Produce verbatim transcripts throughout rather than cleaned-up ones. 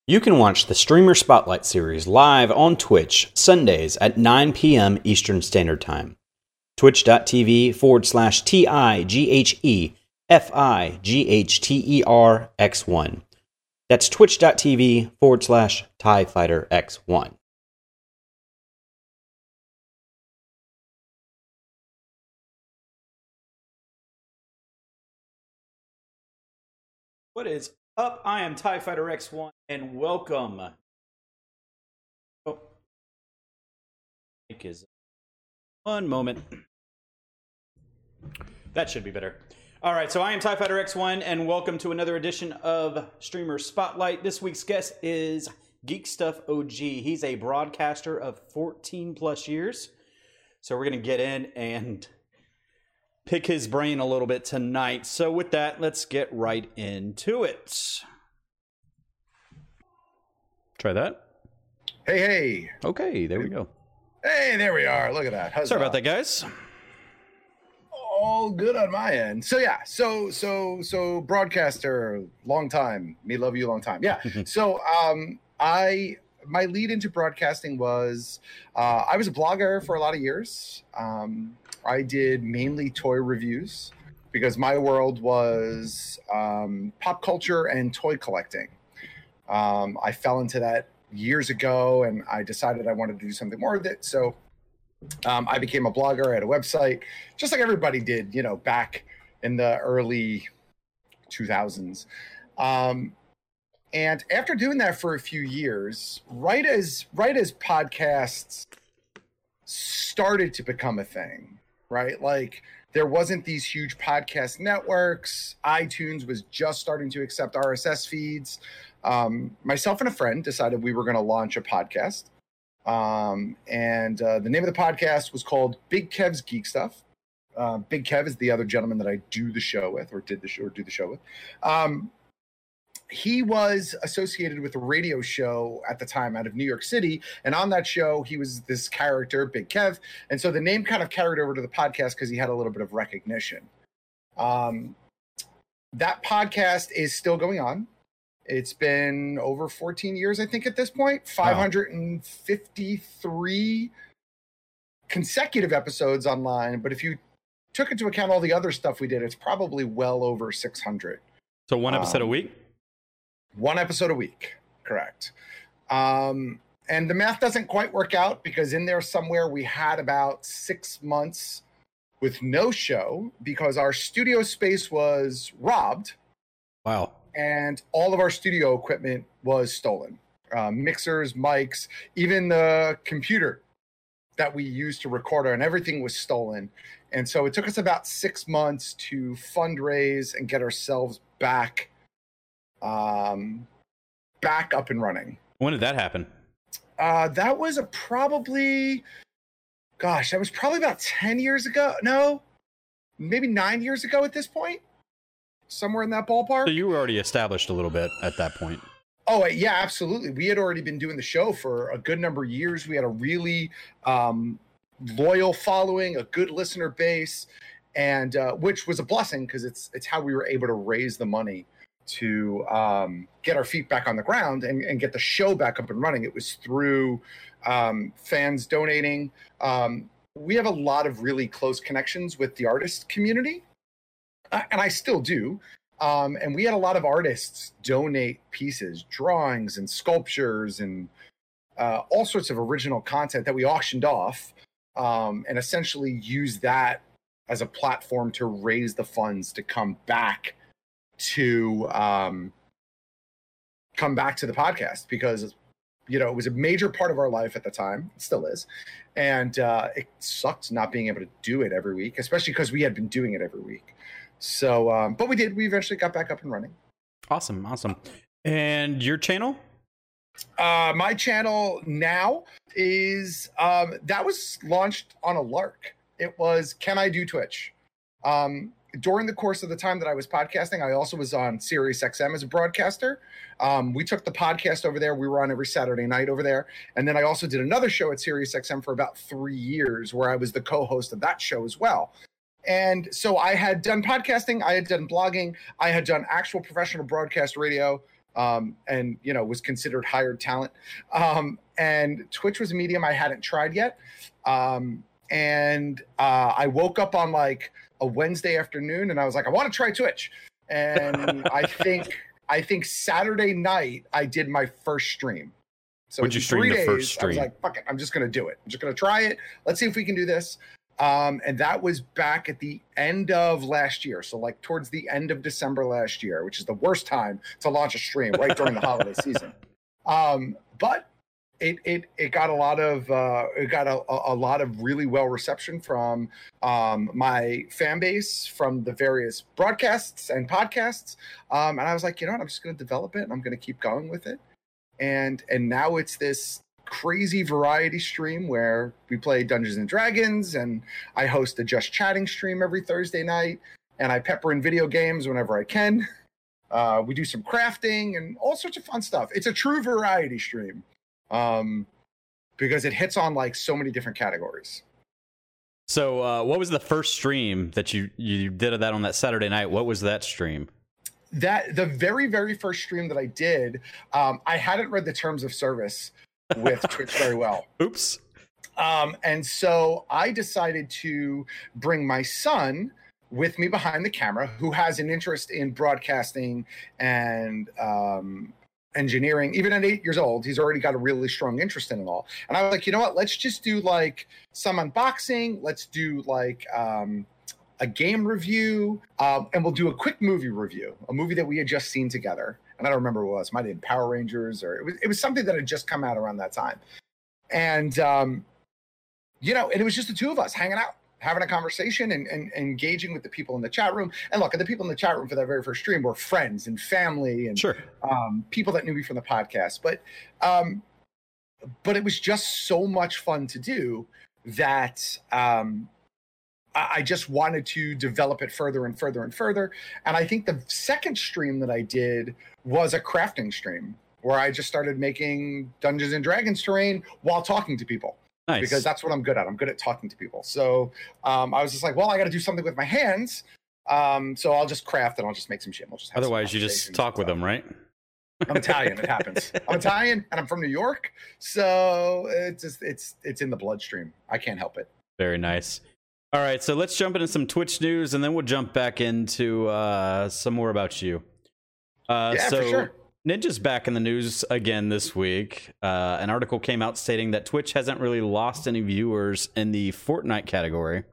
You can watch the Streamer Spotlight series live on Twitch Sundays at nine p.m. Eastern Standard Time. Twitch.tv forward slash T I G H E F I G H T E R X one. That's twitch.tv forward slash TIE Fighter X one. What is up? I am TIE Fighter X one and welcome. Oh, mic is one moment. That should be better. All right, so I am TIE Fighter X one and welcome to another edition of Streamer Spotlight. This week's guest is Geek Stuff O G. He's a broadcaster of fourteen plus years. So we're going to get in and pick his brain a little bit tonight. So with that, let's get right into it. Try that. Hey, hey. Okay, there we go. Hey, there we are. Look at that. Huzzah. Sorry about that, guys. All good on my end. So yeah, so so so broadcaster, long time. Me love you, long time. Yeah. so um, I my lead into broadcasting was uh, I was a blogger for a lot of years. Um, I did mainly toy reviews because my world was um, pop culture and toy collecting. Um, I fell into that years ago, and I decided I wanted to do something more with it. So um, I became a blogger. I had a website, just like everybody did, you know, back in the early two thousands. Um, and after doing that for a few years, right as right as podcasts started to become a thing, right? Like there wasn't these huge podcast networks. iTunes was just starting to accept R S S feeds. Um, myself and a friend decided we were going to launch a podcast. Um, and uh, the name of the podcast was called Big Kev's Geek Stuff. Uh, Big Kev is the other gentleman that I do the show with, or did the show, or do the show with. Um, he was associated with a radio show at the time out of New York City. And on that show, he was this character, Big Kev. And so the name kind of carried over to the podcast because he had a little bit of recognition. Um, that podcast is still going on. It's been over fourteen years, I think, at this point. five hundred fifty-three wow. consecutive episodes online. But if you took into account all the other stuff we did, it's probably well over six hundred. So one episode um, a week? One episode a week, correct. Um, and the math doesn't quite work out because in there somewhere we had about six months with no show because our studio space was robbed. Wow. And all of our studio equipment was stolen. Uh, mixers, mics, even the computer that we used to record on, everything was stolen. And so it took us about six months to fundraise and get ourselves back, um, back up and running. When did that happen? Uh, that was a probably, gosh, that was probably about ten years ago. No, maybe nine years ago at this point. Somewhere in that ballpark. So you were already established a little bit at that point. Oh, yeah, absolutely. We had already been doing the show for a good number of years. We had a really um, loyal following, a good listener base, and uh, which was a blessing because it's it's how we were able to raise the money to um, get our feet back on the ground and, and get the show back up and running. It was through um, fans donating. Um, we have a lot of really close connections with the artist community. And I still do. Um, and we had a lot of artists donate pieces, drawings and sculptures and uh, all sorts of original content that we auctioned off um, and essentially used that as a platform to raise the funds to come back to um, come back to the podcast because, you know, it was a major part of our life at the time. It still is. And uh, it sucked not being able to do it every week, especially because we had been doing it every week. So, um, but we did. We eventually got back up and running. Awesome, awesome. And your channel? Uh, my channel now is um, that was launched on a lark. It was Can I Do Twitch? Um, during the course of the time that I was podcasting, I also was on Sirius X M as a broadcaster. Um, we took the podcast over there. We were on every Saturday night over there. And then I also did another show at Sirius X M for about three years where I was the co-host of that show as well. And so I had done podcasting, I had done blogging, I had done actual professional broadcast radio, um, and you know was considered hired talent. Um, and Twitch was a medium I hadn't tried yet. Um, and uh, I woke up on like a Wednesday afternoon, and I was like, I want to try Twitch. And I think I think Saturday night I did my first stream. So Would you stream the days, first stream? I was like, fuck it, I'm just gonna do it. I'm just gonna try it. Let's see if we can do this. Um, and that was back at the end of last year. So like towards the end of December last year, which is the worst time to launch a stream, right during the holiday season. Um, but it, it, it got a lot of, uh, it got a, a lot of really well reception from, um, my fan base, from the various broadcasts and podcasts. Um, and I was like, you know what, I'm just going to develop it and I'm going to keep going with it. And, and now it's this crazy variety stream where we play Dungeons and Dragons, and I host a Just Chatting stream every Thursday night, and I pepper in video games whenever I can. Uh, we do some crafting and all sorts of fun stuff. It's a true variety stream, um, because it hits on like so many different categories. So uh, what was the first stream that you, you did of that on that Saturday night? What was that stream? That the very, very first stream that I did, um, I hadn't read the terms of service with Twitch very well. Oops. Um, and so I decided to bring my son with me behind the camera, who has an interest in broadcasting and um, engineering. Even at eight years old, he's already got a really strong interest in it all. And I was like, you know what? Let's just do like some unboxing. Let's do like um, a game review, um, and we'll do a quick movie review, a movie that we had just seen together. And I don't remember what it was. It might have been Power Rangers, or it was, it was something that had just come out around that time. And, um, you know, and it was just the two of us hanging out, having a conversation and, and, and engaging with the people in the chat room. And look, the people in the chat room for that very first stream were friends and family and sure. um, people that knew me from the podcast. But, um, but it was just so much fun to do that um, I just wanted to develop it further and further and further. And I think the second stream that I did was a crafting stream where I just started making Dungeons and Dragons terrain while talking to people. Nice. Because that's what I'm good at. I'm good at talking to people. So um, I was just like, well, I got to do something with my hands. Um, so I'll just craft and I'll just make some shit. We'll just have Otherwise, you just talk with them, right? I'm Italian. It happens. I'm Italian and I'm from New York. So it's just, it's, it's in the bloodstream. I can't help it. Very nice. All right, so let's jump into some Twitch news, and then we'll jump back into uh, some more about you. Uh, yeah, so for sure. Ninja's back in the news again this week. Uh, an article came out stating that Twitch hasn't really lost any viewers in the Fortnite category,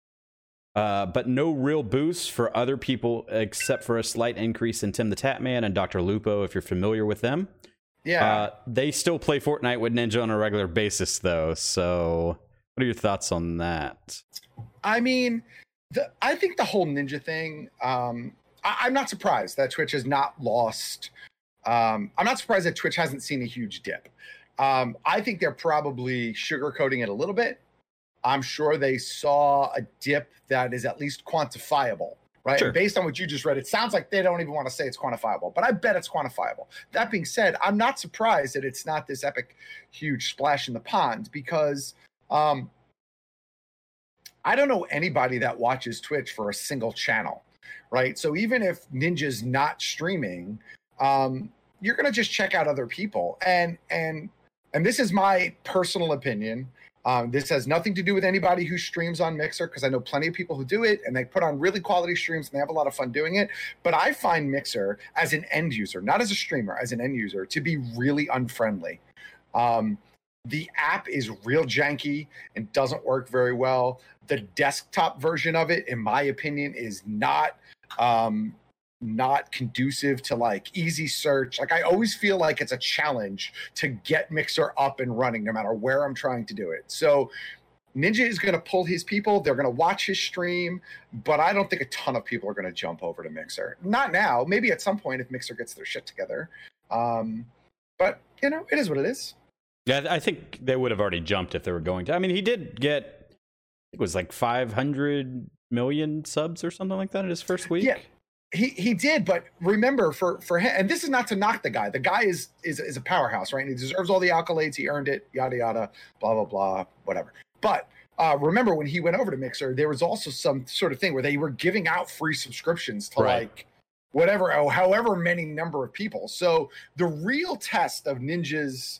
uh, but no real boost for other people except for a slight increase in Tim the Tatman and Doctor Lupo, if you're familiar with them. Yeah. Uh, they still play Fortnite with Ninja on a regular basis, though, so what are your thoughts on that? I mean, the, I think the whole Ninja thing, um, I, I'm not surprised that Twitch has not lost. Um, I'm not surprised that Twitch hasn't seen a huge dip. Um, I think they're probably sugarcoating it a little bit. I'm sure they saw a dip that is at least quantifiable, right? Sure. And based on what you just read, it sounds like they don't even want to say it's quantifiable, but I bet it's quantifiable. That being said, I'm not surprised that it's not this epic, huge splash in the pond because um, I don't know anybody that watches Twitch for a single channel, right? So even if Ninja's not streaming, um, you're going to just check out other people. And, and, and this is my personal opinion. Um, this has nothing to do with anybody who streams on Mixer, because I know plenty of people who do it and they put on really quality streams and they have a lot of fun doing it. But I find Mixer as an end user, not as a streamer, as an end user, to be really unfriendly. Um, the app is real janky and doesn't work very well. The desktop version of it, in my opinion, is not um, not conducive to like easy search. Like I always feel like it's a challenge to get Mixer up and running no matter where I'm trying to do it. So Ninja is going to pull his people. They're going to watch his stream, but I don't think a ton of people are going to jump over to Mixer. Not now. Maybe at some point if Mixer gets their shit together. Um, but, you know, it is what it is. Yeah, I think they would have already jumped if they were going to. I mean, he did get, it was like five hundred million subs or something like that in his first week. Yeah. He he did, but remember for for him, and this is not to knock the guy. The guy is is is a powerhouse, right? And he deserves all the accolades. He earned it. Yada yada, blah blah blah, whatever. But uh, remember when he went over to Mixer, there was also some sort of thing where they were giving out free subscriptions to right. like whatever, oh, however many number of people. So the real test of Ninja's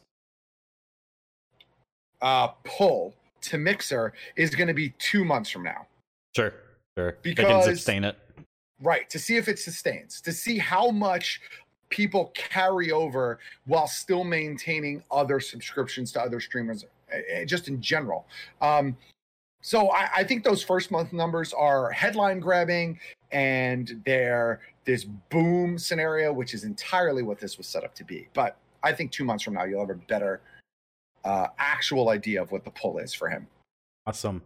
uh, pull to Mixer is going to be two months from now. Sure, sure. Because, they can sustain it. Right, to see if it sustains, to see how much people carry over while still maintaining other subscriptions to other streamers, just in general. Um, so I, I think those first month numbers are headline grabbing, and they're this boom scenario, which is entirely what this was set up to be. But I think two months from now, you'll have a better uh, actual idea of what the pull is for him. Awesome.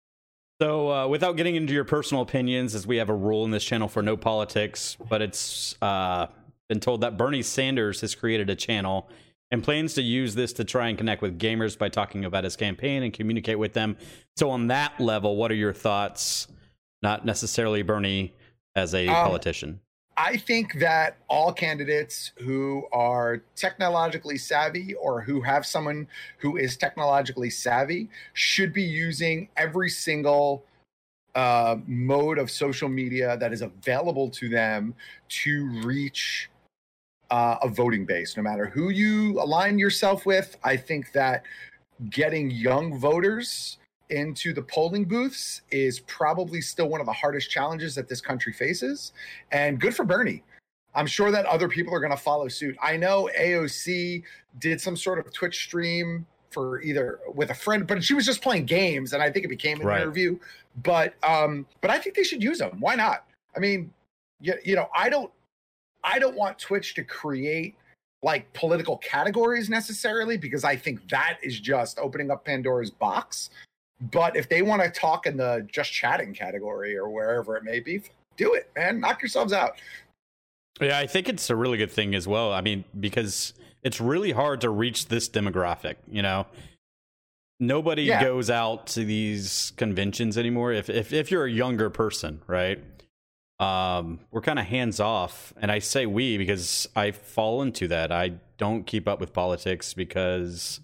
So uh, without getting into your personal opinions, as we have a rule in this channel for no politics, but it's uh, been told that Bernie Sanders has created a channel and plans to use this to try and connect with gamers by talking about his campaign and communicate with them. So on that level, what are your thoughts? Not necessarily Bernie as a um, politician. I think that all candidates who are technologically savvy or who have someone who is technologically savvy should be using every single uh, mode of social media that is available to them to reach uh, a voting base, no matter who you align yourself with. I think that getting young voters into the polling booths is probably still one of the hardest challenges that this country faces, and good for Bernie. I'm sure that other people are going to follow suit. I know A O C did some sort of Twitch stream for either with a friend, but she was just playing games, and I think it became an right. interview. But um, but I think they should use them. Why not? I mean, you, you know, I don't I don't want Twitch to create like political categories necessarily, because I think that is just opening up Pandora's box. But if they want to talk in the just chatting category or wherever it may be, do it, man. Knock yourselves out. Yeah, I think it's a really good thing as well. I mean, because it's really hard to reach this demographic, you know? Nobody yeah. goes out to these conventions anymore. If if if you're a younger person, right? Um, we're kind of hands off. And I say we because I fall into that. I don't keep up with politics because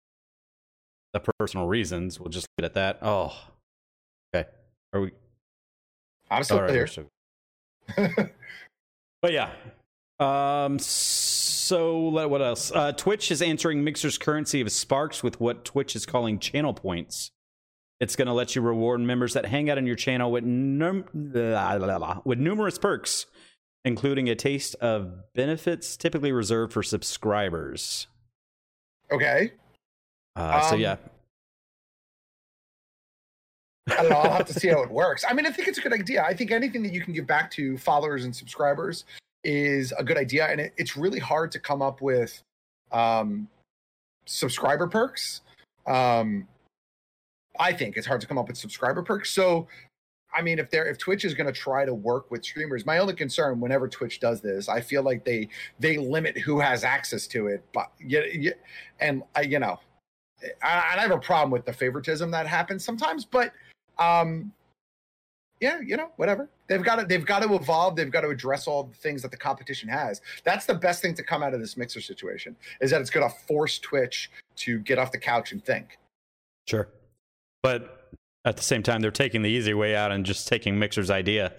the personal reasons. We'll just leave it at that. Oh, okay. Are we? I'm still right, here. Still... but yeah. Um. So what else? Uh, Twitch is answering Mixer's currency of Sparks with what Twitch is calling channel points. It's going to let you reward members that hang out on your channel with num- with numerous perks, including a taste of benefits typically reserved for subscribers. Okay. Uh, so um, yeah, I don't know. I'll have to see how it works. I mean, I think it's a good idea. I think anything that you can give back to followers and subscribers is a good idea, and it, it's really hard to come up with um, subscriber perks. Um, I think it's hard to come up with subscriber perks. So, I mean, if they're if Twitch is going to try to work with streamers, my only concern whenever Twitch does this, I feel like they they limit who has access to it. But yeah, and I, you know. I, I have a problem with the favoritism that happens sometimes, but um, yeah, you know, whatever. They've got to they've got to evolve. They've got to address all the things that the competition has. That's the best thing to come out of this Mixer situation, is that it's going to force Twitch to get off the couch and think. Sure, but at the same time, they're taking the easy way out and just taking Mixer's idea.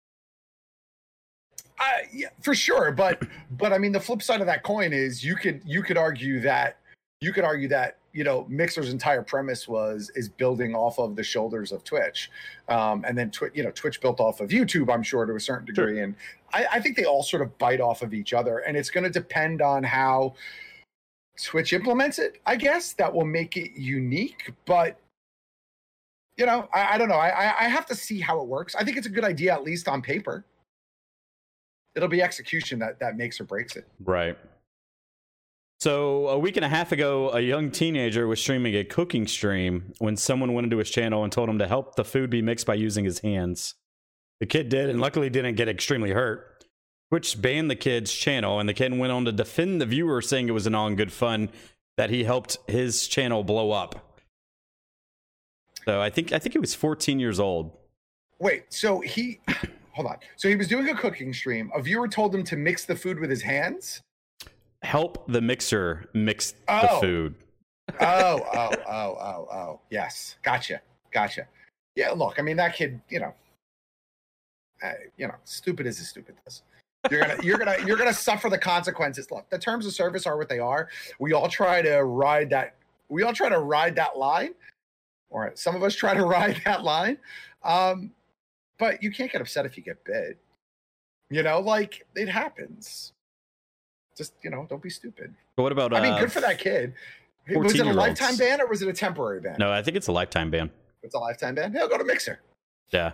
Uh, yeah, for sure, but but I mean, the flip side of that coin is you could you could argue that you could argue that. You know, Mixer's entire premise was is building off of the shoulders of Twitch, um, and then Twitch, you know, Twitch built off of YouTube, I'm sure, to a certain degree, sure. and I, I think they all sort of bite off of each other, and it's going to depend on how Twitch implements it. I guess that will make it unique, but you know, I, I don't know. I, I have to see how it works. I think it's a good idea, at least on paper. It'll be execution that that makes or breaks it. Right. So a week and a half ago, a young teenager was streaming a cooking stream when someone went into his channel and told him to help the food be mixed by using his hands. The kid did, and luckily didn't get extremely hurt. Twitch banned the kid's channel, and the kid went on to defend the viewer, saying it was an all in good fun that he helped his channel blow up. So I think I think he was fourteen years old. Wait, so he hold on. So he was doing a cooking stream. A viewer told him to mix the food with his hands? Help the mixer mix oh. the food. oh, oh, oh, oh, oh. Yes. Gotcha. Gotcha. Yeah, look, I mean, that kid, you know, uh, you know, stupid as a stupid does. You're gonna you're gonna you're gonna suffer the consequences. Look, the terms of service are what they are. We all try to ride that. We all try to ride that line. Or some of us try to ride that line. Um, but you can't get upset if you get bit. You know, like it happens. Just, you know, don't be stupid. But what about? I mean, uh, good for that kid. Was it a lifetime ban or was it a temporary ban? No, I think it's a lifetime ban. It's a lifetime ban. He'll go to Mixer. Yeah.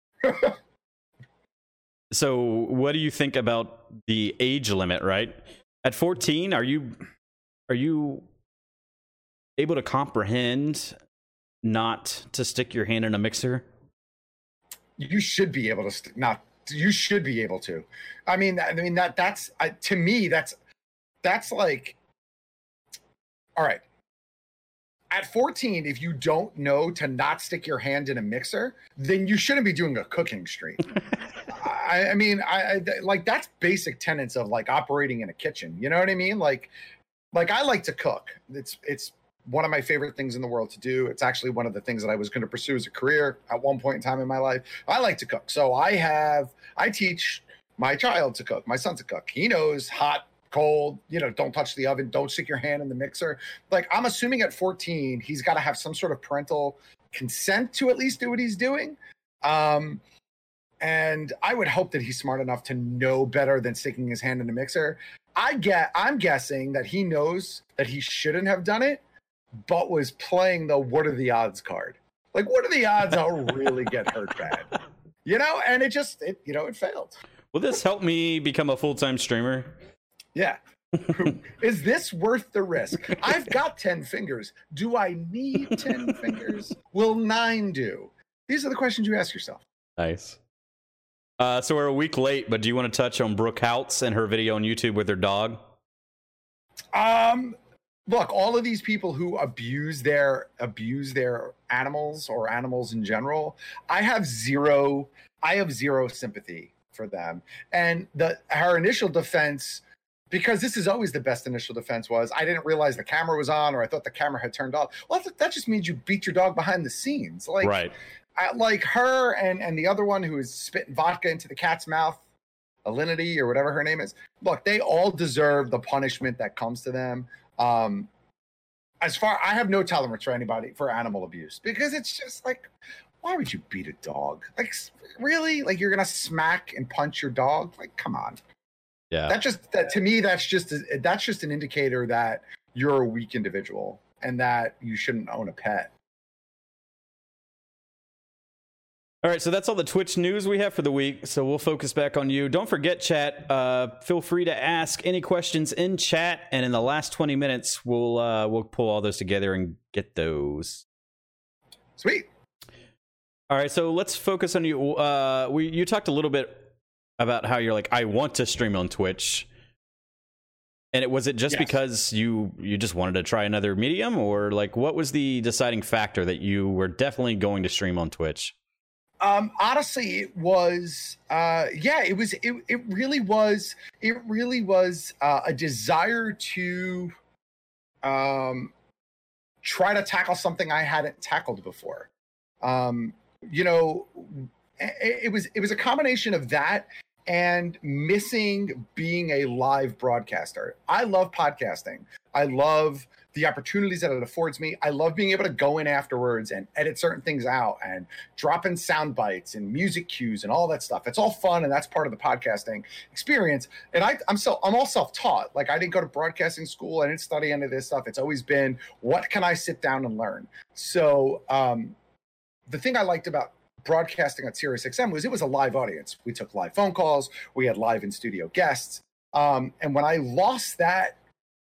So, what do you think about the age limit? Right at fourteen, are you are you able to comprehend not to stick your hand in a mixer? You should be able to st- not. You should be able to. I mean, I mean that that's I, to me that's that's like. All right. At fourteen, if you don't know to not stick your hand in a mixer, then you shouldn't be doing a cooking stream. I, I mean, I, I like that's basic tenets of like operating in a kitchen. You know what I mean? Like, like I like to cook. It's it's one of my favorite things in the world to do. It's actually one of the things that I was going to pursue as a career at one point in time in my life. I like to cook, so I have I teach my child to cook, my son to cook. He knows hot, cold, you know, don't touch the oven, don't stick your hand in the mixer. Like, I'm assuming at fourteen, he's got to have some sort of parental consent to at least do what he's doing. Um, and I would hope that he's smart enough to know better than sticking his hand in the mixer. I get, I'm guessing that he knows that he shouldn't have done it, but was playing the what are the odds card. Like, what are the odds I'll really get hurt bad? You know, and it just, it, you know, it failed. Will this help me become a full-time streamer? Yeah. Is this worth the risk? I've got ten fingers. Do I need ten fingers? Will nine do? These are the questions you ask yourself. Nice. Uh, so we're a week late, but do you want to touch on Brooke Houts and her video on YouTube with her dog? Um, look, all of these people who abuse their abuse their animals or animals in general, I have zero. I have zero sympathy for them. And the her initial defense, because this is always the best initial defense, was I didn't realize the camera was on, or I thought the camera had turned off. Well, that just means you beat your dog behind the scenes. Like, right. I, like her and, and the other one who is spitting vodka into the cat's mouth, Alinity or whatever her name is. Look, they all deserve the punishment that comes to them. Um, as far, I have no tolerance for anybody for animal abuse, because it's just like, why would you beat a dog? Like, really? Like, you're gonna smack and punch your dog? Like, come on. Yeah. That just that to me, that's just a, that's just an indicator that you're a weak individual and that you shouldn't own a pet. All right, so that's all the Twitch news we have for the week. So we'll focus back on you. Don't forget, chat. Uh, feel free to ask any questions in chat, and in the last twenty minutes, we'll uh, we'll pull all those together and get those. Sweet. All right, so let's focus on you. Uh, we you talked a little bit about how you're like, I want to stream on Twitch, and it was it just yes. because you you just wanted to try another medium, or like what was the deciding factor that you were definitely going to stream on Twitch? Um, honestly, it was, uh, yeah, it was, it, it really was, it really was, uh, a desire to, um, try to tackle something I hadn't tackled before. Um, you know, it, it was, it was a combination of that and missing being a live broadcaster. I love podcasting. I love the opportunities that it affords me. I love being able to go in afterwards and edit certain things out and drop in sound bites and music cues and all that stuff. It's all fun, and that's part of the podcasting experience. And I, I'm so I'm all self-taught. Like, I didn't go to broadcasting school. I didn't study any of this stuff. It's always been, what can I sit down and learn? So um, the thing I liked about broadcasting on Sirius X M was it was a live audience. We took live phone calls. We had live in studio guests. Um, and when I lost that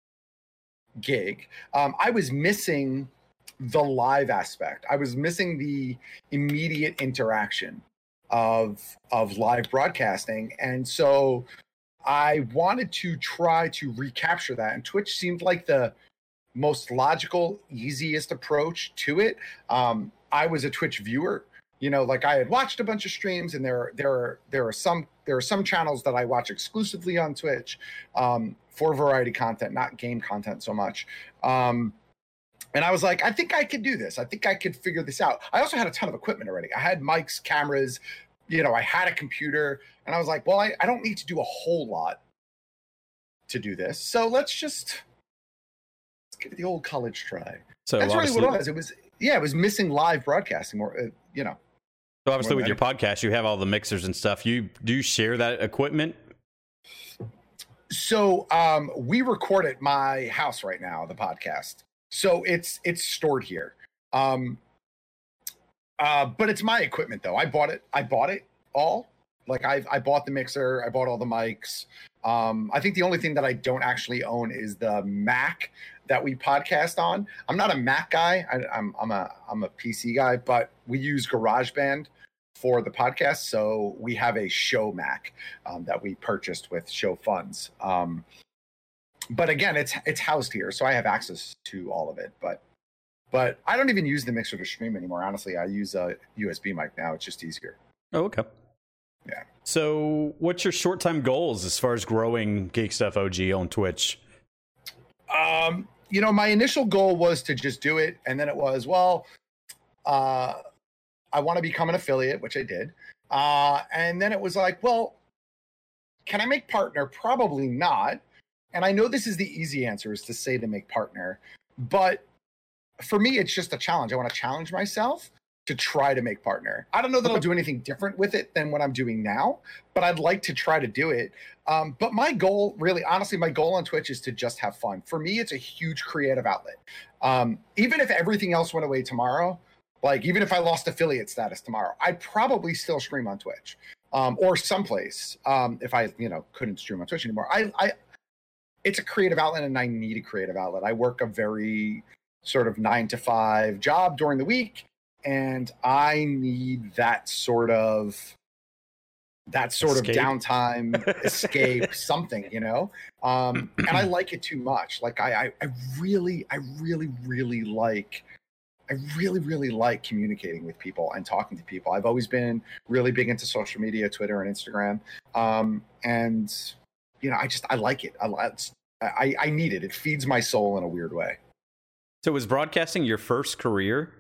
gig, um, I was missing the live aspect. I was missing the immediate interaction of of live broadcasting, and so I wanted to try to recapture that. And Twitch seemed like the most logical, easiest approach to it. Um, I was a Twitch viewer. You know, like I had watched a bunch of streams, and there, there, are, there are some, there are some channels that I watch exclusively on Twitch um, for variety content, not game content so much. Um, and I was like, I think I could do this. I think I could figure this out. I also had a ton of equipment already. I had mics, cameras, you know, I had a computer and I was like, well, I, I don't need to do a whole lot to do this. So let's just let's give it the old college try. So that's really obviously- what it was. It was, yeah, it was missing live broadcasting or, uh, you know. So obviously with More your podcast, you have all the mixers and stuff. You do you share that equipment? So um, we record at my house right now, the podcast. So it's it's stored here. Um, uh, but it's my equipment though. I bought it. I bought it all. Like I I bought the mixer. I bought all the mics. Um, I think the only thing that I don't actually own is the Mac that we podcast on. I'm not a Mac guy. I, I'm I'm a I'm a P C guy, but we use GarageBand for the podcast. So we have a show Mac um, that we purchased with show funds. Um, but again, it's it's housed here, so I have access to all of it. But but I don't even use the mixer to stream anymore. Honestly, I use a U S B mic now. It's just easier. Oh, okay. Yeah. So what's your short time goals as far as growing Geek Stuff O G on Twitch? Um, you know, my initial goal was to just do it, and then it was, well, uh, I want to become an affiliate, which I did. Uh, and then it was like, well, can I make partner? Probably not. And I know this is the easy answer, is to say to make partner. But for me, it's just a challenge. I want to challenge myself to try to make partner. I don't know that I'll do anything different with it than what I'm doing now, but I'd like to try to do it. Um, but my goal, really, honestly, my goal on Twitch is to just have fun. For me, it's a huge creative outlet. Um, even if everything else went away tomorrow, like even if I lost affiliate status tomorrow, I'd probably still stream on Twitch um, or someplace um, if I, you know, couldn't stream on Twitch anymore. I, I, it's a creative outlet, and I need a creative outlet. I work a very sort of nine to five job during the week, and I need that sort of that sort Escape. of downtime, escape, something, you know. Um, and I like it too much. Like I, I, I really, I really, really like. I really, really like communicating with people and talking to people. I've always been really big into social media, Twitter and Instagram. Um, and, you know, I just, I like it. I, I, I need it. It feeds my soul in a weird way. So was broadcasting your first career?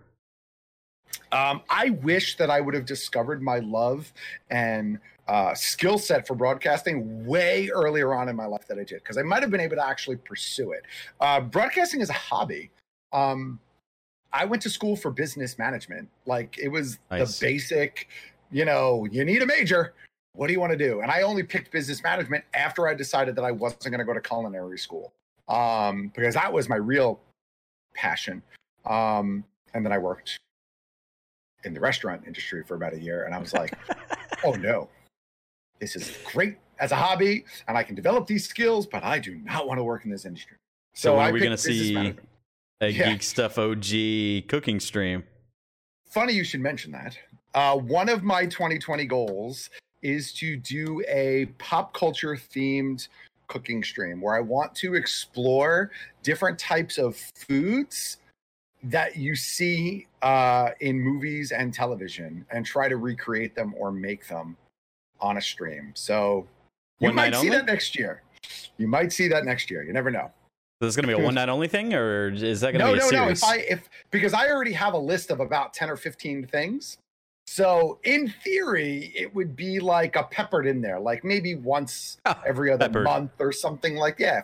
Um, I wish that I would have discovered my love and uh, skill set for broadcasting way earlier on in my life than I did, because I might have been able to actually pursue it. Uh, broadcasting is a hobby. Um, I went to school for business management. Like it was nice. The basic, you know, you need a major. What do you want to do? And I only picked business management after I decided that I wasn't going to go to culinary school, um, because that was my real passion. Um, and then I worked in the restaurant industry for about a year, and I was like, oh no, this is great as a hobby, and I can develop these skills, but I do not want to work in this industry. So, so when I are we going to see a yeah. Geek Stuff O G cooking stream? Funny you should mention that. Uh, one of my twenty twenty goals is to do a pop culture themed cooking stream where I want to explore different types of foods that you see uh, in movies and television and try to recreate them or make them on a stream. So you one might see only? that next year. You might see that next year. You never know. So this is going to be a one night only thing, or is that going to no, be a no, series? No, no. If I, if, because I already have a list of about ten or fifteen things. So in theory, it would be like a peppered in there, like maybe once oh, every other peppered. month or something like, yeah.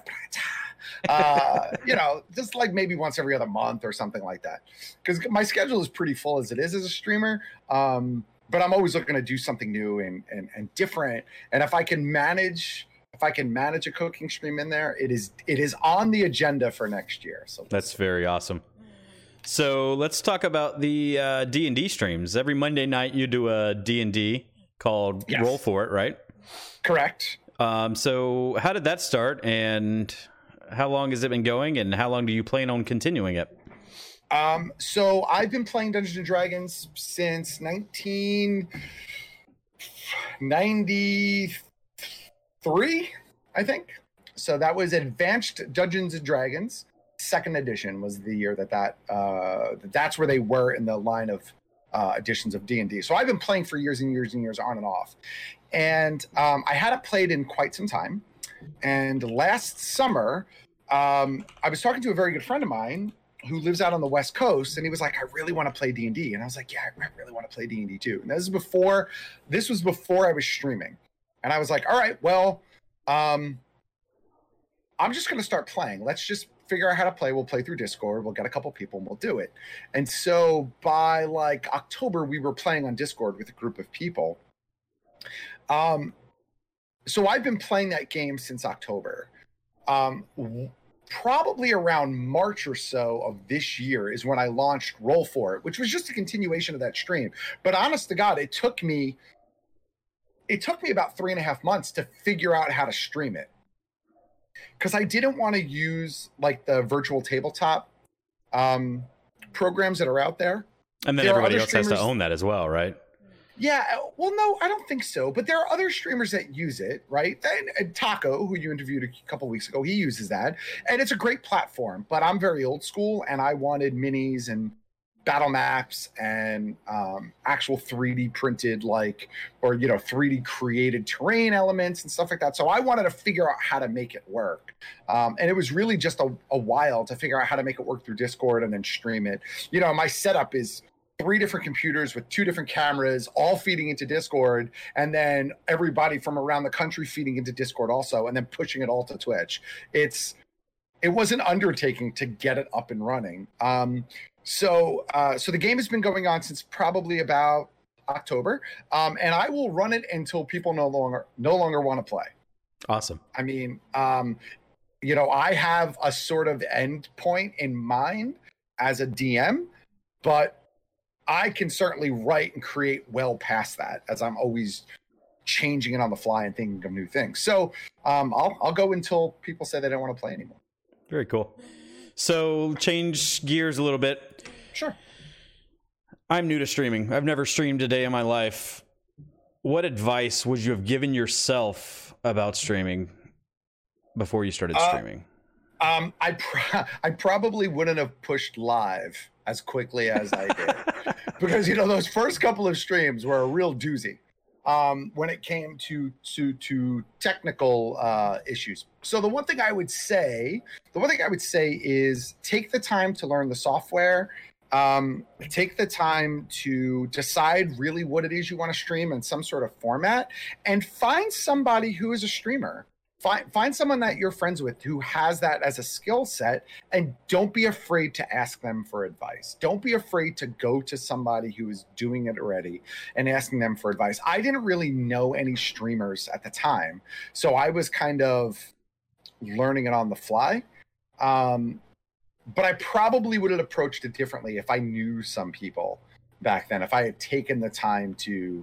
uh, you know, just like maybe once every other month or something like that. Because my schedule is pretty full as it is as a streamer. Um, but I'm always looking to do something new and, and, and different. And if I can manage... If I can manage a cooking stream in there, it is it is on the agenda for next year. So that's very awesome. So let's talk about the uh, D and D streams. Every Monday night you do a D and D called yes. Roll For It, right? Correct. Um, so how did that start, and how long has it been going, and how long do you plan on continuing it? Um, so I've been playing Dungeons and Dragons since nineteen ninety-three. Three, I think. So that was Advanced Dungeons and Dragons. Second edition was the year that that uh, that's where they were in the line of uh, editions of D and D. So I've been playing for years and years and years on and off. And um, I hadn't played in quite some time. And last summer, um, I was talking to a very good friend of mine who lives out on the West Coast, and he was like, I really want to play D and D. And I was like, yeah, I really want to play D and D too. And this is before, this was before I was streaming. And I was like, all right, well, um, I'm just going to start playing. Let's just figure out how to play. We'll play through Discord. We'll get a couple people and we'll do it. And so by like October, we were playing on Discord with a group of people. Um, so I've been playing that game since October. Um, probably around March or so of this year is when I launched Roll For It, which was just a continuation of that stream. But honest to God, it took me, it took me about three and a half months to figure out how to stream it. Because I didn't want to use like the virtual tabletop um, programs that are out there. And then there everybody else has to own that as well, right? Yeah. Well, no, I don't think so. But there are other streamers that use it, right? And, and Taco, who you interviewed a couple weeks ago, he uses that. And it's a great platform. But I'm very old school, and I wanted minis and battle maps and um, actual three D printed, like, or, you know, three D created terrain elements and stuff like that. So I wanted to figure out how to make it work. Um, and it was really just a, a while to figure out how to make it work through Discord and then stream it. You know, my setup is three different computers with two different cameras, all feeding into Discord, and then everybody from around the country feeding into Discord also, and then pushing it all to Twitch. It's, it was an undertaking to get it up and running. Um, So, uh, so the game has been going on since probably about October, um, and I will run it until people no longer no longer want to play. Awesome. I mean, um, you know, I have a sort of end point in mind as a D M, but I can certainly write and create well past that, as I'm always changing it on the fly and thinking of new things. So, um, I'll I'll go until people say they don't want to play anymore. Very cool. So change gears a little bit. Sure. I'm new to streaming. I've never streamed a day in my life. What advice would you have given yourself about streaming before you started uh, streaming? Um, I pro- I probably wouldn't have pushed live as quickly as I did because, you know, those first couple of streams were a real doozy. Um, when it came to to to technical uh, issues. So the one thing I would say, the one thing I would say is take the time to learn the software. Um, take the time to decide really what it is you want to stream in some sort of format, and find somebody who is a streamer. Find find someone that you're friends with who has that as a skill set, and don't be afraid to ask them for advice. Don't be afraid to go to somebody who is doing it already and asking them for advice. I didn't really know any streamers at the time, so I was kind of learning it on the fly. Um, but I probably would have approached it differently if I knew some people back then, if I had taken the time to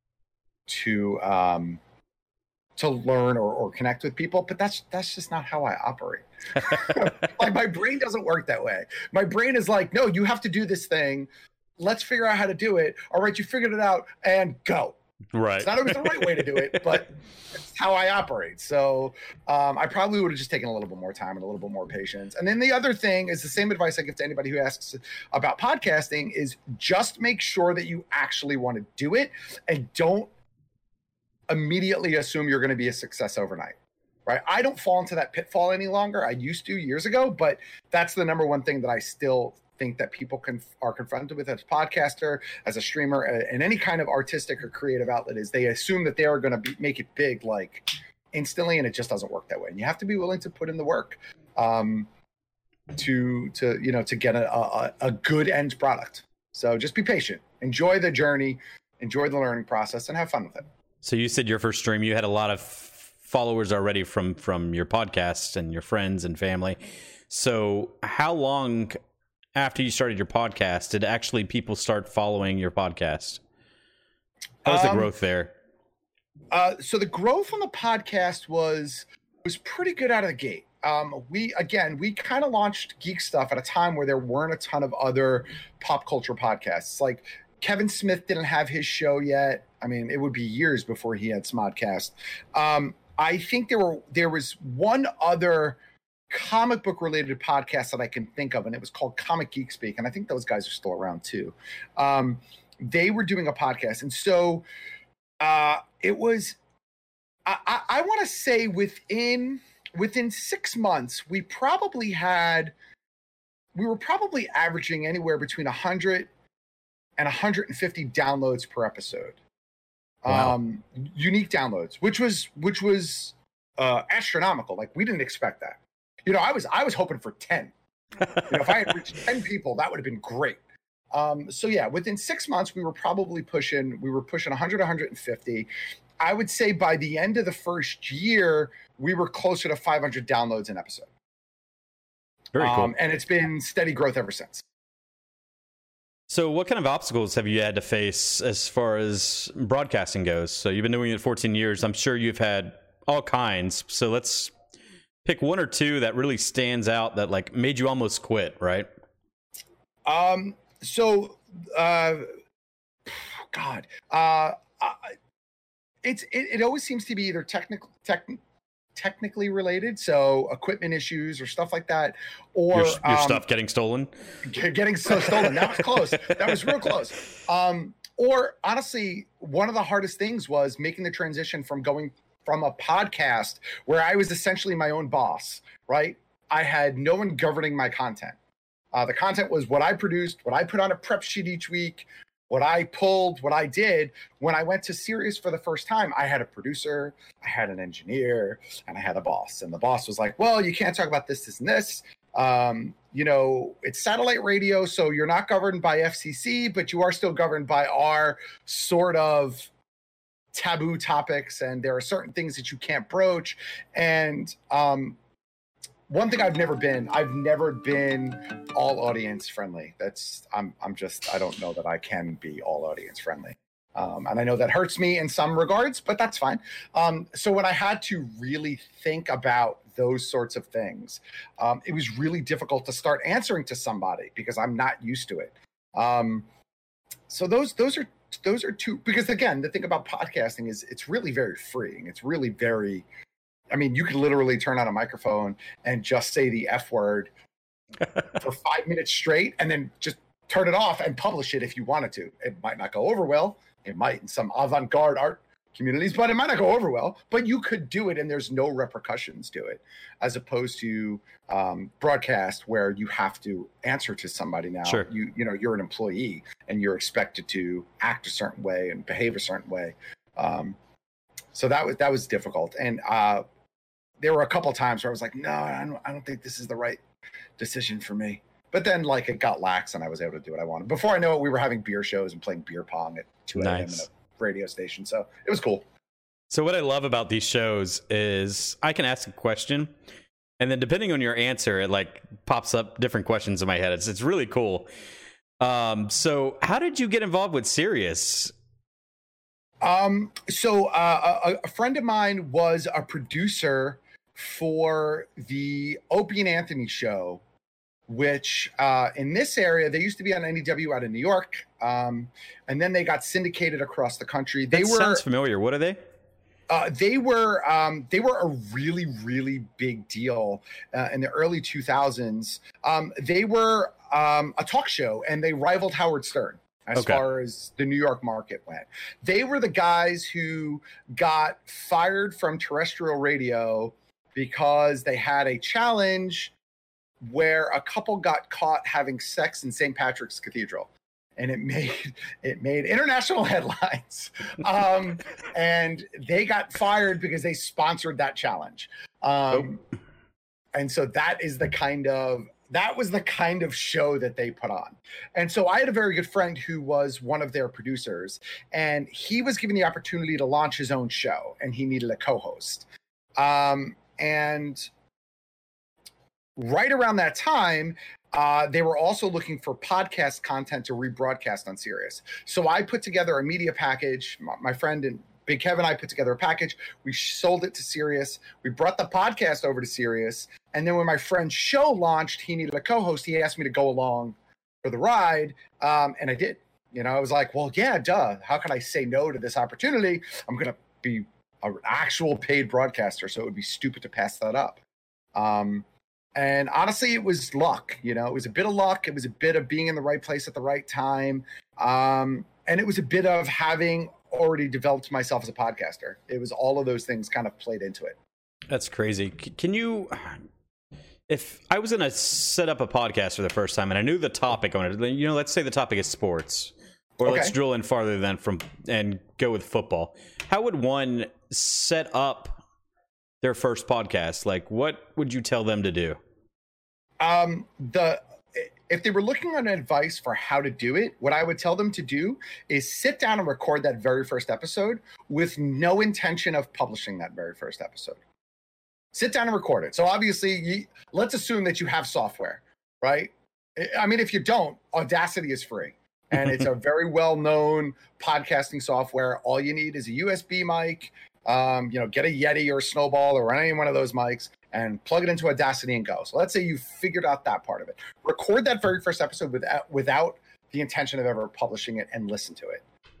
to um, to learn or, or connect with people, but that's that's just not how I operate. Like, my brain doesn't work that way. My brain is like, no, you have to do this thing. Let's figure out how to do it. All right, you figured it out, and go. Right. It's not always the right way to do it, but it's how I operate. So um, I probably would have just taken a little bit more time and a little bit more patience. And then the other thing is the same advice I give to anybody who asks about podcasting is just make sure that you actually want to do it, and don't immediately assume you're going to be a success overnight, right? I don't fall into that pitfall any longer. I used to years ago, but that's the number one thing that I still think that people can are confronted with as a podcaster, as a streamer, and any kind of artistic or creative outlet, is they assume that they are going to be, make it big like instantly, and it just doesn't work that way. And you have to be willing to put in the work um, to to you know to get a, a, a good end product. So just be patient, enjoy the journey, enjoy the learning process, and have fun with it. So you said your first stream, you had a lot of followers already from, from your podcasts and your friends and family. So how long after you started your podcast did actually people start following your podcast? How was um, the growth there? Uh, so the growth on the podcast was was pretty good out of the gate. Um, we, again, we kind of launched Geek Stuff at a time where there weren't a ton of other pop culture podcasts. Like, Kevin Smith didn't have his show yet. I mean, it would be years before he had Smodcast. Um, I think there were there was one other comic book related podcast that I can think of, and it was called Comic Geek Speak. And I think those guys are still around too. Um, they were doing a podcast. And so uh, it was, I, I, I want to say within, within six months, we probably had we were probably averaging anywhere between one hundred and one hundred fifty downloads per episode. Wow. Um, unique downloads, which was which was uh, astronomical. Like, we didn't expect that. You know, I was I was hoping for ten. You know, if I had reached ten people, that would have been great. Um, so yeah, within six months, we were probably pushing, we were pushing one hundred, one hundred fifty. I would say by the end of the first year, we were closer to five hundred downloads an episode. Very cool. Um, and it's been steady growth ever since. So what kind of obstacles have you had to face as far as broadcasting goes? So you've been doing it fourteen years. I'm sure you've had all kinds. So let's pick one or two that really stands out that like made you almost quit, right? Um, so, uh, God, uh, uh it's, it, it always seems to be either technical, tech, technically related. So equipment issues or stuff like that, or your, your um, stuff getting stolen, getting so stolen. That was close. That was real close. Um, or honestly, one of the hardest things was making the transition from going from a podcast where I was essentially my own boss, right? I had no one governing my content. Uh, the content was what I produced, what I put on a prep sheet each week, what I pulled, what I did. When I went to Sirius for the first time, I had a producer, I had an engineer, and I had a boss. And the boss was like, well, you can't talk about this, this, and this. Um, you know, it's satellite radio, so you're not governed by F C C, but you are still governed by our sort of taboo topics. And there are certain things that you can't broach. And um, one thing I've never been, I've never been all audience friendly. That's, I'm, I'm just, I don't know that I can be all audience friendly. Um, and I know that hurts me in some regards, but that's fine. Um, so when I had to really think about those sorts of things, um, it was really difficult to start answering to somebody because I'm not used to it. Um, so those, those are, those are two, because again, the thing about podcasting is it's really very freeing. It's really very, I mean, you could literally turn on a microphone and just say the F word for five minutes straight and then just turn it off and publish it if you wanted to. It might not go over well. It might in some avant-garde art communities, but it might not go over well. But you could do it and there's no repercussions to it, as opposed to um, broadcast where you have to answer to somebody now. Sure. You, you know, you're an employee and you're expected to act a certain way and behave a certain way. Um, so that was that was difficult. And uh, there were a couple of times where I was like, no, I don't, I don't think this is the right decision for me. But then, like, it got lax and I was able to do what I wanted. Before I know it, we were having beer shows and playing beer pong at two a.m. Nice. in a radio station. So it was cool. So what I love about these shows is I can ask a question, and then depending on your answer, it like pops up different questions in my head. It's it's really cool. Um, so how did you get involved with Sirius? Um, so uh, a, a friend of mine was a producer for the Opie and Anthony show, which uh, in this area, they used to be on N E W out of New York. Um, and then they got syndicated across the country. They that were sounds familiar. What are they? Uh, they were um, they were a really, really big deal uh, in the early two thousands. Um, they were um, a talk show and they rivaled Howard Stern as okay. far as the New York market went. They were the guys who got fired from terrestrial radio because they had a challenge where a couple got caught having sex in Saint Patrick's Cathedral. And it made it made international headlines. Um, and they got fired because they sponsored that challenge. Um, oh. And so that is the kind of, that was the kind of show that they put on. And so I had a very good friend who was one of their producers, and he was given the opportunity to launch his own show, and he needed a co-host. Um, and right around that time, Uh, they were also looking for podcast content to rebroadcast on Sirius. So I put together a media package. My, my friend and Big Kevin and I put together a package. We sold it to Sirius. We brought the podcast over to Sirius. And then when my friend's show launched, he needed a co-host. He asked me to go along for the ride. Um, and I did. You know, I was like, well, yeah, duh. How can I say no to this opportunity? I'm going to be an actual paid broadcaster, so it would be stupid to pass that up. Um, And honestly, it was luck. You know, it was a bit of luck. It was a bit of being in the right place at the right time. Um, and it was a bit of having already developed myself as a podcaster. It was all of those things kind of played into it. That's crazy. C- can you, if I was going to set up a podcast for the first time and I knew the topic on it, you know, let's say the topic is sports, or okay. let's drill in farther than from and go with football. How would one set up their first podcast? Like, what would you tell them to do? Um, the if they were looking on advice for how to do it, what I would tell them to do is sit down and record that very first episode with no intention of publishing that very first episode. Sit down and record it. So obviously, you, let's assume that you have software, right? I mean, if you don't, Audacity is free. And it's a very well-known podcasting software. All you need is a U S B mic, um, you know, get a Yeti or a Snowball or any one of those mics and plug it into Audacity and go. So let's say you figured out that part of it. Record that very first episode without, without the intention of ever publishing it and listen to it.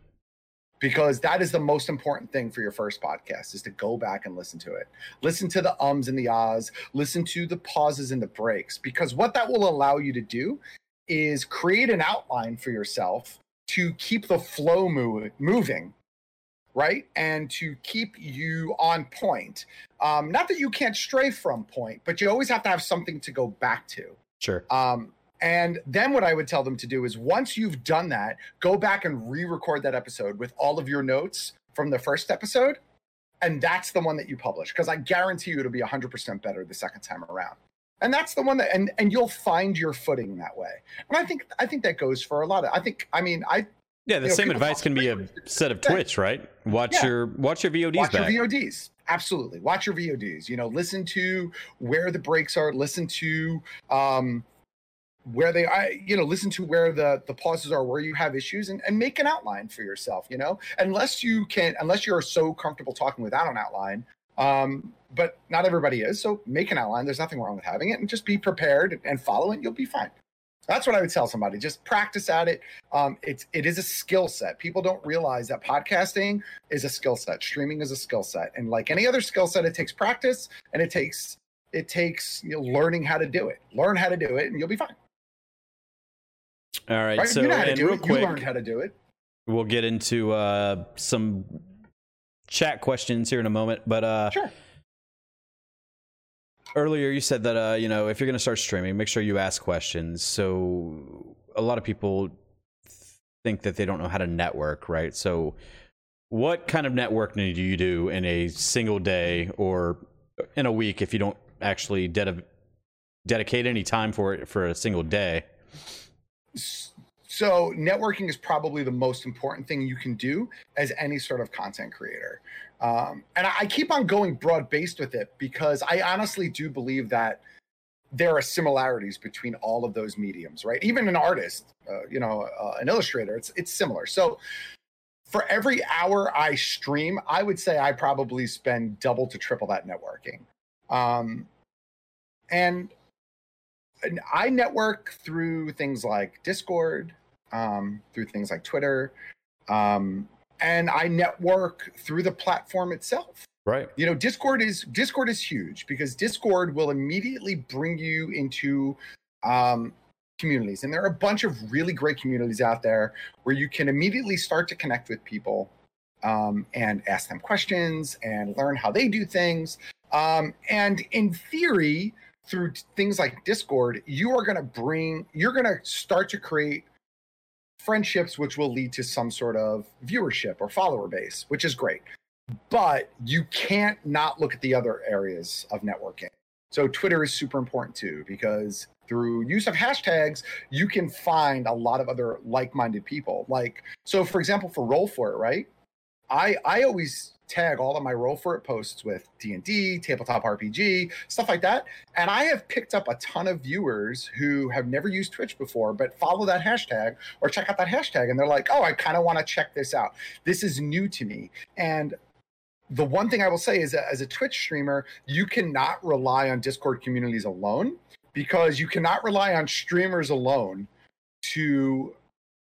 Because that is the most important thing for your first podcast, is to go back and listen to it. Listen to the ums and the ahs. Listen to the pauses and the breaks. Because what that will allow you to do is create an outline for yourself to keep the flow move, moving, right? And to keep you on point. Um, not that you can't stray from point, but you always have to have something to go back to. Sure. Um, and then what I would tell them to do is once you've done that, go back and re-record that episode with all of your notes from the first episode. And that's the one that you publish, because I guarantee you it'll be one hundred percent better the second time around. And that's the one that, and, and you'll find your footing that way. And I think, I think that goes for a lot of, I think, I mean, I, yeah, the same advice can be a set of Twitch, right? Watch yeah. your, watch your V O Ds Watch back. your V O Ds. Absolutely. Watch your V O Ds, you know, listen to where the breaks are, listen to, um, where they are, you know, listen to where the, the pauses are, where you have issues, and, and make an outline for yourself, you know, unless you can, unless you're so comfortable talking without an outline. Um, but not everybody is. So make an outline. There's nothing wrong with having it, and just be prepared and follow it. You'll be fine. That's what I would tell somebody. Just practice at it. Um, it's, it is a skill set. People don't realize that podcasting is a skill set. Streaming is a skill set. And like any other skill set, it takes practice, and it takes, it takes you know, learning how to do it. Learn how to do it, and you'll be fine. All right. right? So, you know how to and do real it. quick, you learned how to do it. We'll get into uh, some chat questions here in a moment, but uh, sure. Earlier, you said that, uh, you know, if you're going to start streaming, make sure you ask questions. So a lot of people think that they don't know how to network, right? So what kind of networking do you do in a single day or in a week if you don't actually ded- dedicate any time for it for a single day? So networking is probably the most important thing you can do as any sort of content creator. Um, and I keep on going broad-based with it because I honestly do believe that there are similarities between all of those mediums, right? Even an artist, uh, you know, uh, an illustrator, it's it's similar. So for every hour I stream, I would say I probably spend double to triple that networking. Um, and, and I network through things like Discord, um, through things like Twitter, um, and I network through the platform itself. Right. You know, Discord is Discord is huge because Discord will immediately bring you into um, communities. And there are a bunch of really great communities out there where you can immediately start to connect with people um, and ask them questions and learn how they do things. Um, and in theory, through things like Discord, you are going to bring, you're going to start to create friendships, which will lead to some sort of viewership or follower base, which is great. But you can't not look at the other areas of networking. So Twitter is super important too, because through use of hashtags, you can find a lot of other like-minded people. Like, so for example, for Roll For It, right? I, I always tag all of my Roll For It posts with D and D, tabletop R P G, stuff like that. And I have picked up a ton of viewers who have never used Twitch before, but follow that hashtag or check out that hashtag. And they're like, oh, I kind of want to check this out. This is new to me. And the one thing I will say is that as a Twitch streamer, you cannot rely on Discord communities alone, because you cannot rely on streamers alone to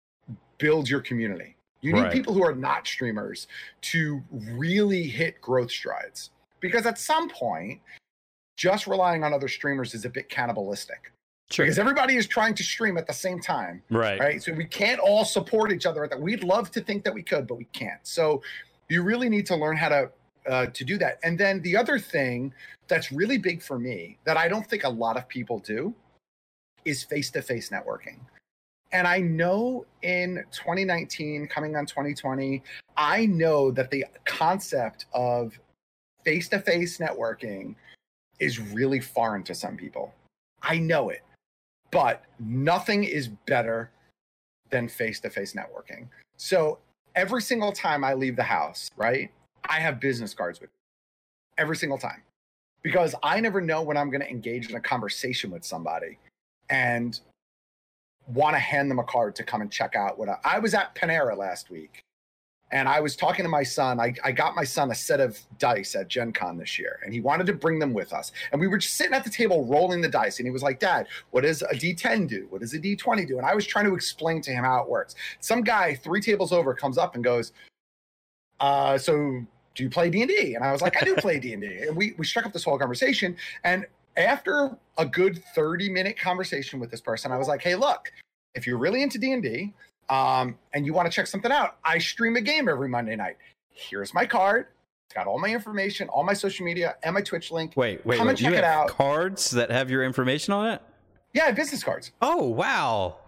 build your community. You need right. people who are not streamers to really hit growth strides, because at some point, just relying on other streamers is a bit cannibalistic. Sure. Because everybody is trying to stream at the same time. Right. Right. So we can't all support each other. We'd love to think that we could, but we can't. So you really need to learn how to uh, to do that. And then the other thing that's really big for me that I don't think a lot of people do is face-to-face networking. And I know in twenty nineteen, coming on twenty twenty, I know that the concept of face-to-face networking is really foreign to some people. I know it, but nothing is better than face-to-face networking. So every single time I leave the house, right, I have business cards with me. Every single time. Because I never know when I'm going to engage in a conversation with somebody and want to hand them a card to come and check out what I, I was at Panera last week. And I was talking to my son. I, I got my son a set of dice at Gen Con this year, and he wanted to bring them with us. And we were just sitting at the table rolling the dice. And he was like, Dad, what does a D ten do? What does a D twenty do? And I was trying to explain to him how it works. Some guy three tables over comes up and goes, uh, so do you play D and D? And I was like, I do play D and D. And we, we struck up this whole conversation. And after a good thirty minute conversation with this person, I was like, hey, look, if you're really into D and D, Um, and you want to check something out, I stream a game every Monday night. Here's my card. It's got all my information, all my social media, and my Twitch link. Wait, wait, Come wait. and check you it have out. Cards that have your information on it? Yeah, business cards. Oh, wow.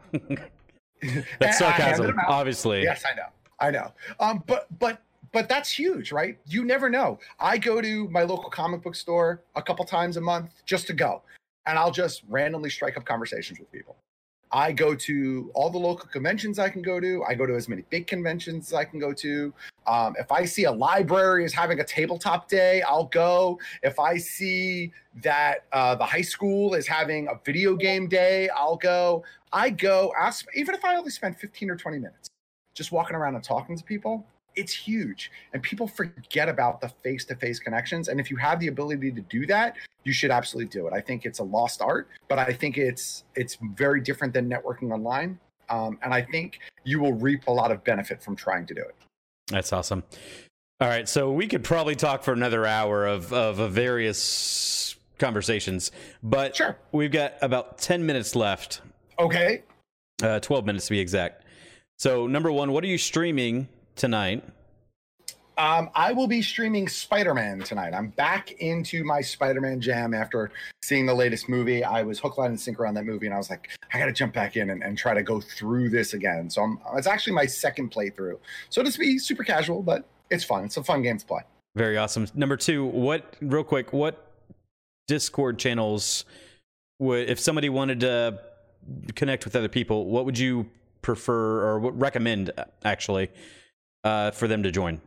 That's sarcasm, obviously. Yes, I know. I know. Um, but but but that's huge, right? You never know. I go to my local comic book store a couple times a month just to go, and I'll just randomly strike up conversations with people. I go to all the local conventions I can go to. I go to as many big conventions as I can go to. Um, if I see a library is having a tabletop day, I'll go. If I see that uh, the high school is having a video game day, I'll go. I go, ask, even if I only spend fifteen or twenty minutes just walking around and talking to people, it's huge. And people forget about the face-to-face connections. And if you have the ability to do that, you should absolutely do it. I think it's a lost art, but I think it's it's very different than networking online. Um, and I think you will reap a lot of benefit from trying to do it. That's awesome. All right, so we could probably talk for another hour of, of, of various conversations, but sure. We've got about ten minutes left. Okay. Uh, twelve minutes to be exact. So, number one, what are you streaming tonight? Um, I will be streaming Spider-Man tonight. I'm back into my Spider-Man jam after seeing the latest movie. I was hook, line, and sinker on that movie, and I was like, I got to jump back in and, and try to go through this again. So I'm, it's actually my second playthrough. So to be super casual, but it's fun. It's a fun game to play. Very awesome. Number two, what, real quick, what Discord channels would, if somebody wanted to connect with other people, what would you prefer or what recommend, actually, uh, for them to join?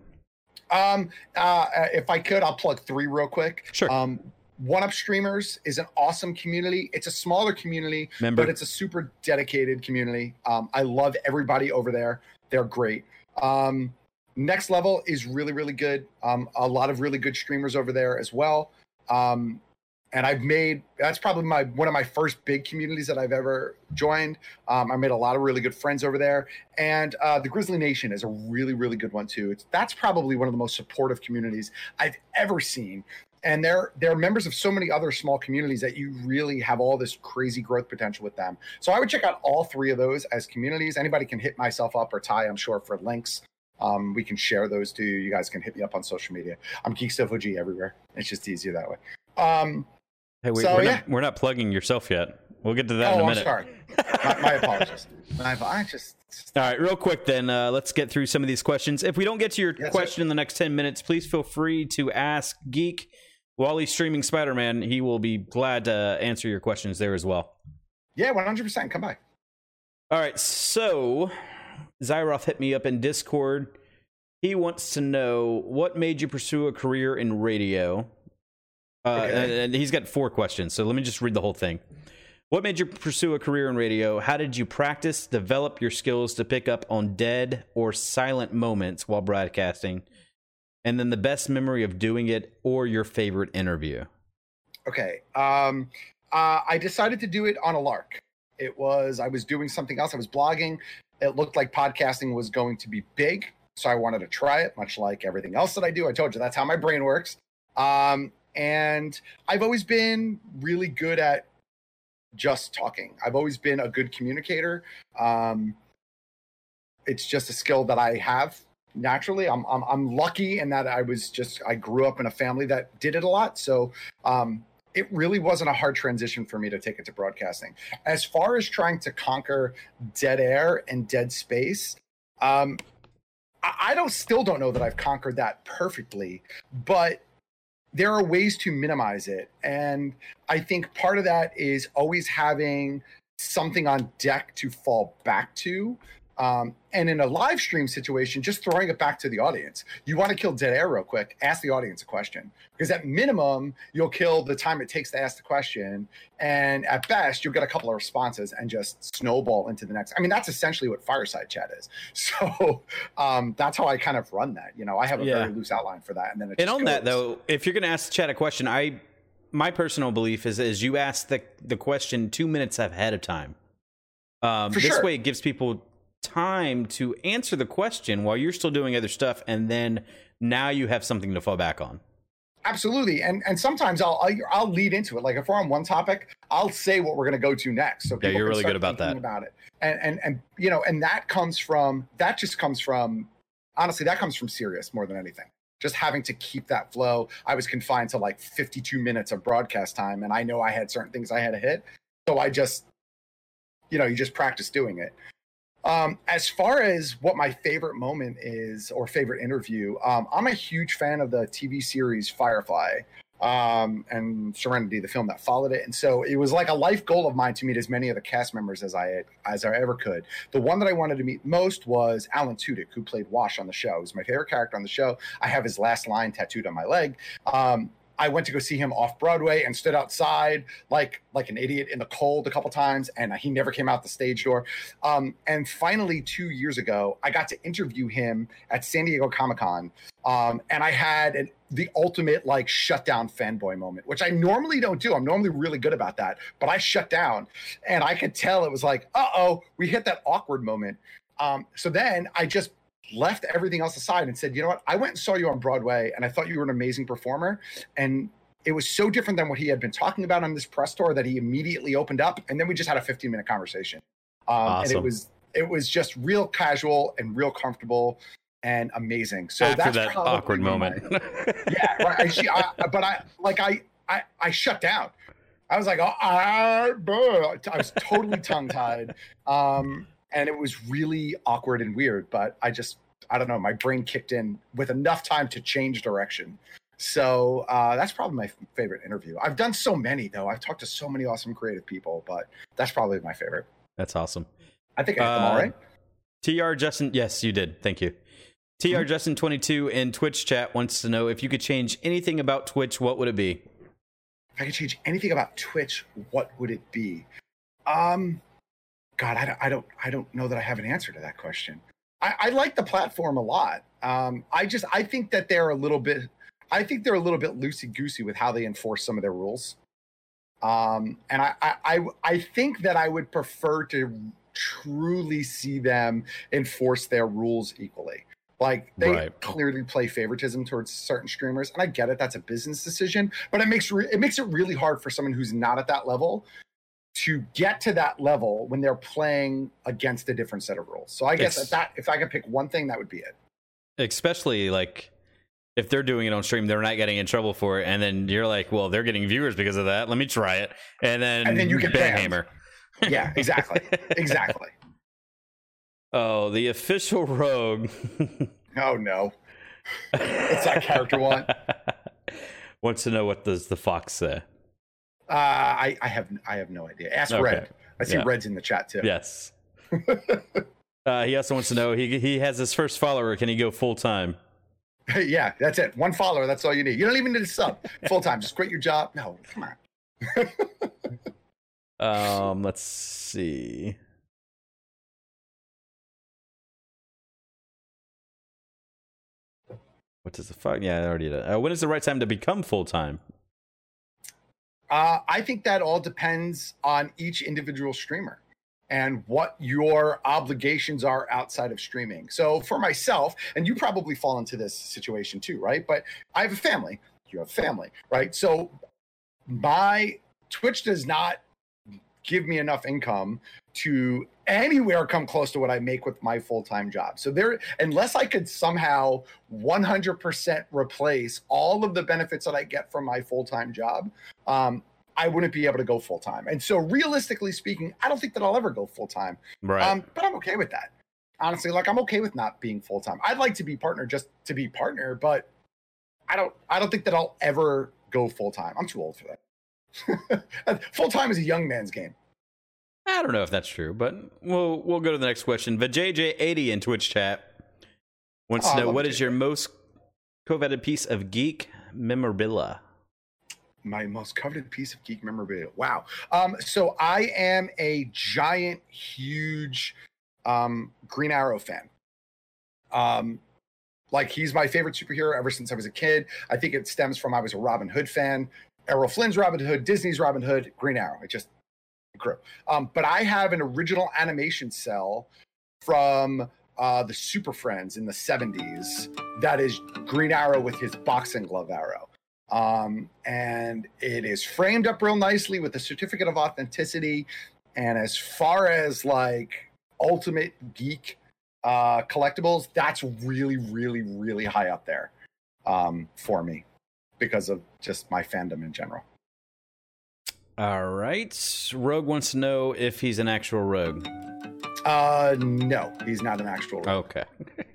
Um, uh, if I could, I'll plug three real quick. Sure. Um, One Up Streamers is an awesome community. It's a smaller community, Member. but it's a super dedicated community. Um, I love everybody over there. They're great. Um, Next Level is really, really good. Um, a lot of really good streamers over there as well. Um, and I've made, that's probably my one of my first big communities that I've ever joined. Um, I made a lot of really good friends over there. And uh, the Grizzly Nation is a really, really good one too. It's, that's probably one of the most supportive communities I've ever seen. And they're, they're members of so many other small communities that you really have all this crazy growth potential with them. So I would check out all three of those as communities. Anybody can hit myself up or Ty, I'm sure, for links. Um, we can share those to you. You guys can hit me up on social media. I'm Geek Stuff O G everywhere. It's just easier that way. Um, Hey, we, so, we're, yeah. not, we're not plugging yourself yet. We'll get to that oh, in a I'm minute. sorry. my, my apologies. My, I just. All right, real quick then, uh, let's get through some of these questions. If we don't get to your Yes, question sir. in the next ten minutes, please feel free to ask Geek while he's streaming Spider-Man. He will be glad to answer your questions there as well. Yeah, one hundred percent. Come by. All right, so Zyroth hit me up in Discord. He wants to know what made you pursue a career in radio. Uh, Okay. and, and he's got four questions, so let me just read the whole thing. What made you pursue a career in radio? How did you practice, develop your skills to pick up on dead or silent moments while broadcasting? And then the best memory of doing it or your favorite interview. Okay. Um, uh, I decided to do it on a lark. It was, I was doing something else. I was blogging. It looked like podcasting was going to be big. So I wanted to try it, much like everything else that I do. I told you that's how my brain works. Um, and I've always been really good at just talking. I've always been a good communicator. Um, it's just a skill that I have naturally. I'm, I'm I'm lucky in that I was just I grew up in a family that did it a lot. So um, it really wasn't a hard transition for me to take it to broadcasting. As far as trying to conquer dead air and dead space, um, I, I don't still don't know that I've conquered that perfectly, but there are ways to minimize it. And I think part of that is always having something on deck to fall back to. Um, and in a live stream situation, just throwing it back to the audience. You want to kill dead air real quick, ask the audience a question. Because at minimum, you'll kill the time it takes to ask the question. And at best, you'll get a couple of responses and just snowball into the next. I mean, that's essentially what fireside chat is. So um, that's how I kind of run that. You know, I have a yeah. very loose outline for that. And then it And just on goes. that, though, if you're going to ask the chat a question, I my personal belief is, is you ask the, the question two minutes ahead of time. Um, for this sure. way, it gives people time to answer the question while you're still doing other stuff, and then now you have something to fall back on. Absolutely, and and sometimes I'll I'll, I'll lead into it. Like if we're on one topic, I'll say what we're going to go to next. So yeah, people you're can really start good about that. thinking About it, and and and you know, and that comes from that just comes from honestly that comes from Sirius more than anything. Just having to keep that flow. I was confined to like fifty-two minutes of broadcast time, and I know I had certain things I had to hit, so I just, you know, you just practice doing it. Um, as far as what my favorite moment is or favorite interview, um, I'm a huge fan of the T V series Firefly um, and Serenity, the film that followed it. And so it was like a life goal of mine to meet as many of the cast members as I as I ever could. The one that I wanted to meet most was Alan Tudyk, who played Wash on the show. He was my favorite character on the show. I have his last line tattooed on my leg. Um, I went to go see him off Broadway and stood outside like like an idiot in the cold a couple times, and he never came out the stage door. Um, and finally, two years ago, I got to interview him at San Diego Comic-Con, um, and I had an, the ultimate like shutdown fanboy moment, which I normally don't do. I'm normally really good about that, but I shut down, and I could tell it was like, uh-oh, we hit that awkward moment. Um, so then I just left everything else aside and said, you know what, I went and saw you on Broadway and I thought you were an amazing performer. And it was so different than what he had been talking about on this press tour that he immediately opened up. And then we just had a fifteen minute conversation. Um, awesome. And it was, it was just real casual and real comfortable and amazing. So after that's that awkward moment. My, yeah. Right. I, I, but I, like, I, I, I shut down. I was like, oh, I, I was totally tongue tied. Um, And it was really awkward and weird, but I just, I don't know, my brain kicked in with enough time to change direction. So uh, that's probably my favorite interview. I've done so many, though. I've talked to so many awesome creative people, but that's probably my favorite. That's awesome. I think I hit them all right. T R Justin, yes, you did. Thank you. T R Mm-hmm. Justin twenty-two in Twitch chat wants to know if you could change anything about Twitch, what would it be? If I could change anything about Twitch, what would it be? Um... God, I don't, I don't, I don't know that I have an answer to that question. I, I like the platform a lot. Um, I just, I think that they're a little bit, I think they're a little bit loosey goosey with how they enforce some of their rules. Um, and I, I, I, I think that I would prefer to truly see them enforce their rules equally. Like they right. clearly play favoritism towards certain streamers, and I get it. That's a business decision, but it makes re- it makes it really hard for someone who's not at that level to get to that level when they're playing against a different set of rules. So I guess it's, at that, if I could pick one thing, that would be it. Especially like if they're doing it on stream, they're not getting in trouble for it. And then you're like, well, they're getting viewers because of that. Let me try it. And then, and then you get bang banned. hammer. Yeah, exactly. Exactly. Oh, the official rogue. Oh no. What's that character want? Wants to know, what does the fox say? Uh, I, I have I have no idea. Ask okay. Red. I see yeah. Red's in the chat too. Yes. uh, he also wants to know, he he has his first follower. Can he go full time? Yeah, that's it. One follower. That's all you need. You don't even need a sub. Full time. Just quit your job. No, come on. um, let's see. What does the fuck? Yeah, I already did. Uh, when is the right time to become full time? Uh, I think that all depends on each individual streamer and what your obligations are outside of streaming. So for myself, and you probably fall into this situation too, right? But I have a family. You have a family, right? So my Twitch does not give me enough income to anywhere come close to what I make with my full-time job. So there, unless I could somehow one hundred percent replace all of the benefits that I get from my full-time job, um, I wouldn't be able to go full-time. And so realistically speaking, I don't think that I'll ever go full-time. Right. Um, but I'm okay with that. Honestly, like I'm okay with not being full-time. I'd like to be partner just to be partner, but I don't, I don't think that I'll ever go full-time. I'm too old for that. Full-time is a young man's game. I don't know if that's true, but we'll we'll go to the next question. The J J eighty in Twitch chat wants Oh, to I know, love what J J. is your most coveted piece of geek memorabilia? My most coveted piece of geek memorabilia. Wow. Um, so I am a giant, huge um, Green Arrow fan. Um, like he's my favorite superhero ever since I was a kid. I think it stems from I was a Robin Hood fan. Errol Flynn's Robin Hood, Disney's Robin Hood, Green Arrow. It just grew. Um, but I have an original animation cell from uh, the Super Friends in the seventies that is Green Arrow with his boxing glove arrow. Um, and it is framed up real nicely with a certificate of authenticity. And as far as like ultimate geek uh, collectibles, that's really, really, really high up there um, for me because of just my fandom in general. All right. Rogue wants to know if he's an actual rogue. Uh, no, he's not an actual rogue. Okay.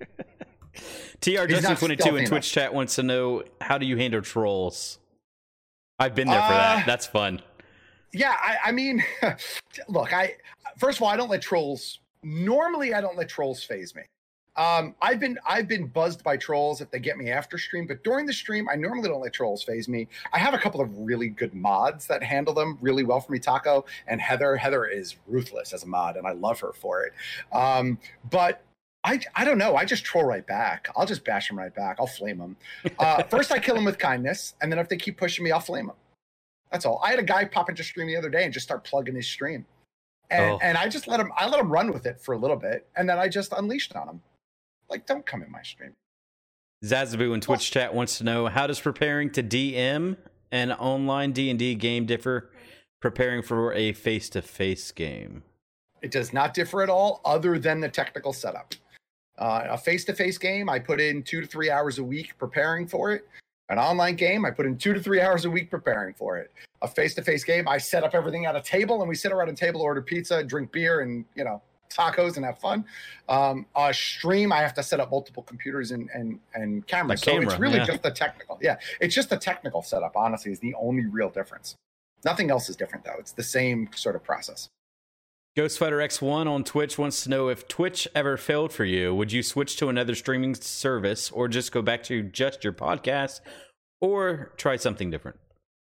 T R He's Justin not twenty-two stealthy in Twitch enough. chat wants to know, how do you handle trolls? I've been there for Uh, that. That's fun. Yeah, I, I mean, look, I first of all, I don't let trolls. Normally, I don't let trolls phase me. Um, I've been I've been buzzed by trolls if they get me after stream, but during the stream, I normally don't let trolls phase me. I have a couple of really good mods that handle them really well for me, Taco and Heather. Heather is ruthless as a mod, and I love her for it. Um, but I I don't know. I just troll right back. I'll just bash them right back. I'll flame them. Uh, first, I kill them with kindness, and then if they keep pushing me, I'll flame them. That's all. I had a guy pop into stream the other day and just start plugging his stream, and Oh. and I just let him. I let him run with it for a little bit, and then I just unleashed on him. Like, don't come in my stream. Zazaboo in Twitch chat wants to know, how does preparing to D M an online D and D game differ preparing for a face-to-face game? It does not differ at all, other than the technical setup. Uh, a face-to-face game, I put in two to three hours a week preparing for it. An online game, I put in two to three hours a week preparing for it. A face-to-face game, I set up everything at a table, and we sit around a table, order pizza, drink beer, and you know, tacos, and have fun. Um, a stream, I have to set up multiple computers and and and cameras. The so it's camera, really yeah. just the technical. Yeah, it's just the technical setup. Honestly, is the only real difference. Nothing else is different though. It's the same sort of process. Ghostfighter X one on Twitch wants to know, if Twitch ever failed for you, would you switch to another streaming service, or just go back to just your podcast, or try something different?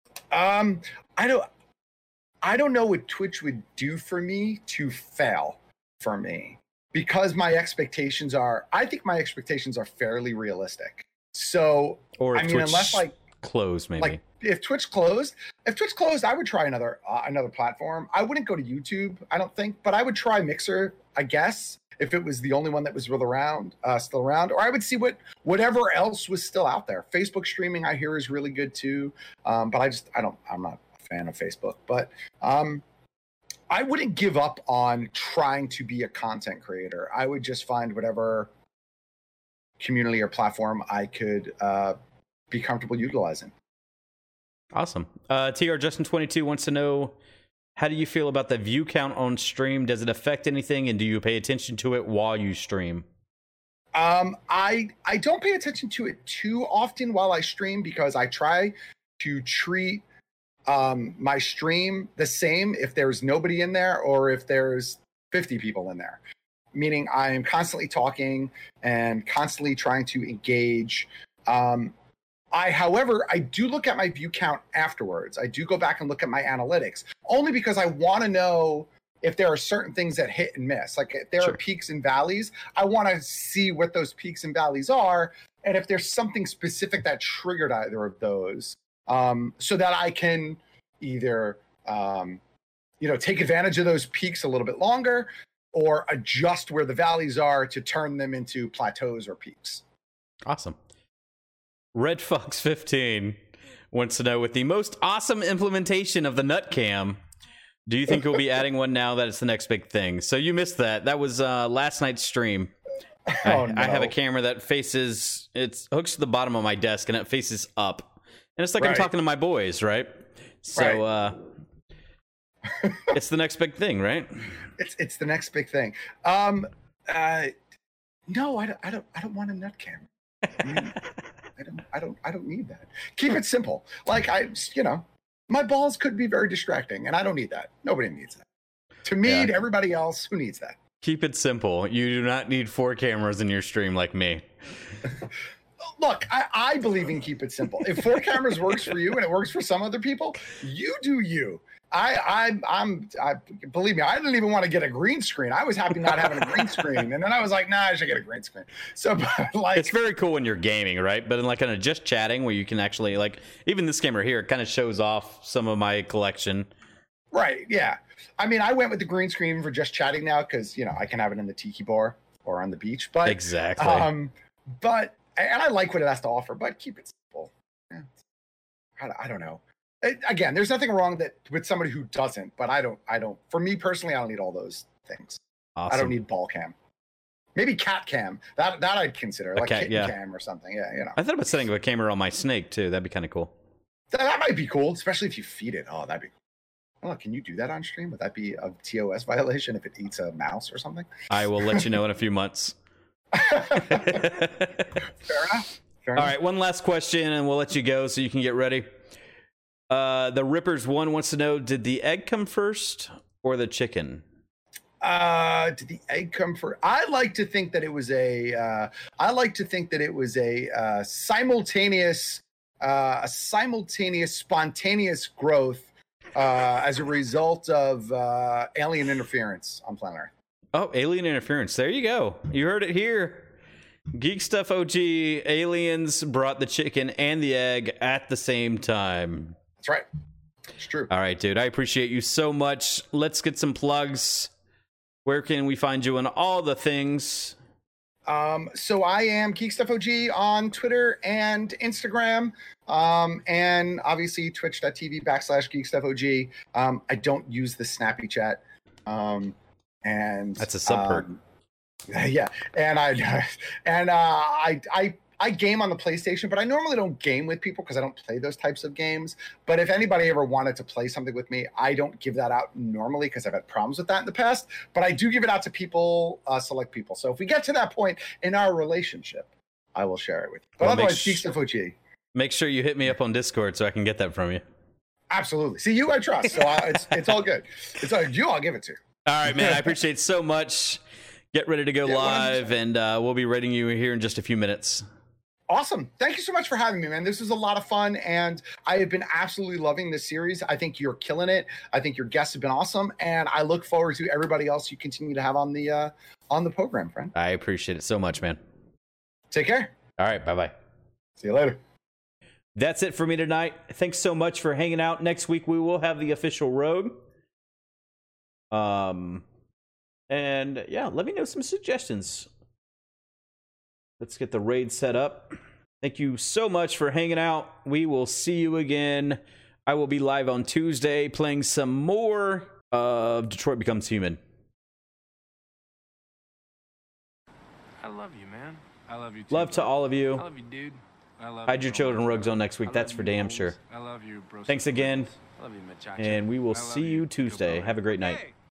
Um, I don't, I don't know what Twitch would do for me to fail for me, because my expectations are, I think my expectations are fairly realistic. So, Or if I mean, Twitch unless like, closed, maybe. like if Twitch closed, if Twitch closed, I would try another, uh, another platform. I wouldn't go to YouTube, I don't think, but I would try Mixer, I guess, if it was the only one that was still around, uh, still around, or I would see what whatever else was still out there. Facebook streaming, I hear, is really good too, um, but I just I don't I'm not a fan of Facebook. But um, I wouldn't give up on trying to be a content creator. I would just find whatever community or platform I could uh, be comfortable utilizing. Awesome. Uh, T R Justin twenty-two wants to know, how do you feel about the view count on stream? Does it affect anything, and do you pay attention to it while you stream? Um, I I don't pay attention to it too often while I stream, because I try to treat um, my stream the same if there's nobody in there or if there's fifty people in there. Meaning I am constantly talking and constantly trying to engage. Um, I, however, I do look at my view count afterwards. I do go back and look at my analytics, only because I want to know if there are certain things that hit and miss. Like if there Sure. are peaks and valleys, I want to see what those peaks and valleys are, and if there's something specific that triggered either of those, um, so that I can either um, you know, take advantage of those peaks a little bit longer, or adjust where the valleys are to turn them into plateaus or peaks. Awesome. Red Fox fifteen wants to know, with the most awesome implementation of the nut cam, Do you think we'll be adding one now that it's the next big thing? So you missed that. That was uh, last night's stream. Oh, I, no. I have a camera that faces, it's hooks to the bottom of my desk and it faces up. And it's like Right. I'm talking to my boys, right? So Right. uh, it's the next big thing, right? It's it's the next big thing. Um, uh, no, I don't. I don't. I don't want a nut camera. I, mean, I don't. I don't. I don't need that. Keep it simple. Like I, you know, my balls could be very distracting, and I don't need that. Nobody needs that. To me, Yeah. to everybody else, who needs that? Keep it simple. You do not need four cameras in your stream like me. Look, I, I believe in keep it simple. If four cameras works for you and it works for some other people, you do you. I, I, I'm, I believe me. I didn't even want to get a green screen. I was happy not having a green screen, and then I was like, nah, I should get a green screen. So, but like, It's very cool when you're gaming, right? But in like kind of just chatting, where you can actually like, even this camera here, it kind of shows off some of my collection. right, yeah. I mean, I went with the green screen for just chatting now because you know I can have it in the tiki bar or on the beach. But Exactly. um, but and I like what it has to offer. But keep it simple. Yeah. I, I don't know. It, again, there's nothing wrong that with somebody who doesn't, but I don't. I don't. For me personally, I don't need all those things. Awesome. I don't need ball cam. Maybe cat cam. That that I'd consider like cat, kitten yeah. cam or something. Yeah, you know. I thought about setting up a camera on my snake too. That'd be kind of cool. That, that might be cool, especially if you feed it. Oh, that'd be cool. Oh, can you do that on stream? Would that be a T O S violation if it eats a mouse or something? I will let you know in a few months. Fair enough. Fair All enough. right, one last question, and we'll let you go so you can get ready. Uh, the Rippers one wants to know: did the egg come first or the chicken? Uh, did the egg come first? I like to think that it was a. Uh, I like to think that it was a uh, simultaneous, uh, a simultaneous, spontaneous growth uh, as a result of uh, alien interference on planet Earth. Oh, alien interference. There you go. You heard it here. Geek Stuff O G, aliens brought the chicken and the egg at the same time. That's right. It's true. All right, dude. I appreciate you so much. Let's get some plugs. Where can we find you on all the things? Um, so I am Geek Stuff O G on Twitter and Instagram, um, and obviously twitch.tv backslash Geek Stuff O G. Um, I don't use the Snappy Chat. Um, and That's a sub perk. Um, yeah, and I and uh, I I I game on the PlayStation, but I normally don't game with people because I don't play those types of games. But if anybody ever wanted to play something with me, I don't give that out normally because I've had problems with that in the past. But I do give it out to people, uh, select people. So if we get to that point in our relationship, I will share it with you. But Well, make otherwise, sh- Geek Stuff O G. Make sure you hit me up on Discord so I can get that from you. Absolutely. See, you I trust, so I, it's it's all good. It's all, you. I'll give it to. All right, man. I appreciate it so much. Get ready to go Yeah, live, and uh, we'll be rating you here in just a few minutes. Awesome. Thank you so much for having me, man. This was a lot of fun, and I have been absolutely loving this series. I think you're killing it. I think your guests have been awesome, and I look forward to everybody else you continue to have on the uh, on the program, friend. I appreciate it so much, man. Take care. All right, bye-bye. See you later. That's it for me tonight. Thanks so much for hanging out. Next week, we will have the official Rogue. Um, and yeah, let me know some suggestions. Let's get the raid set up. Thank you so much for hanging out. We will see you again. I will be live on Tuesday playing some more of Detroit Becomes Human. I love you, man. I love you too. Love to all of I you. love you, dude. I love Hide you, your bro. children Rogue Zone next I week. love That's for you, damn Holmes. sure. I love you, bro. Thanks again. I love you, Machacha. And we will I love see you Good Tuesday. brother. Have a great night. Hey.